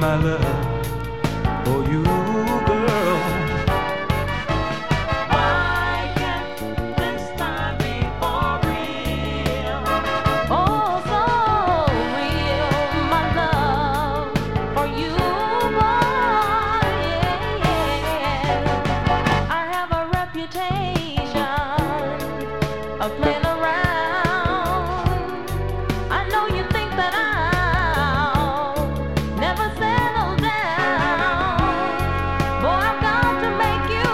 my love for you, girl. Why can't this time be for real? Oh, so real, my love for you, boy. Yeah. I have a reputation of playing around. I know you think that I'll never settle down. Boy, I've got to make you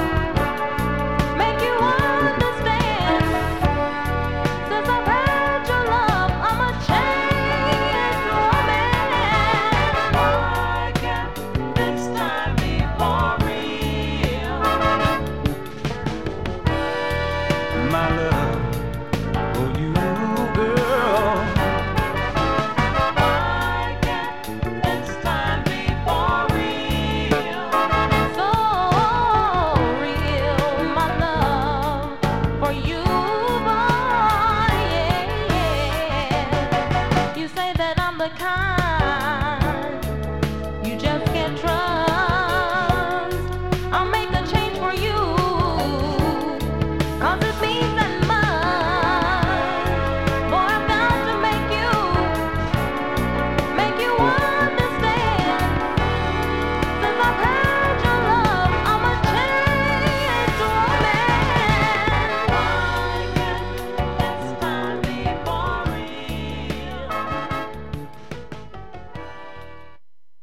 understand. Since I've had your love, I'm a changed woman. Why can't this time be for real? My love for you, girl. Why can't this time be for real? So real, my love for you, boy. Yeah. You say that I'm the kind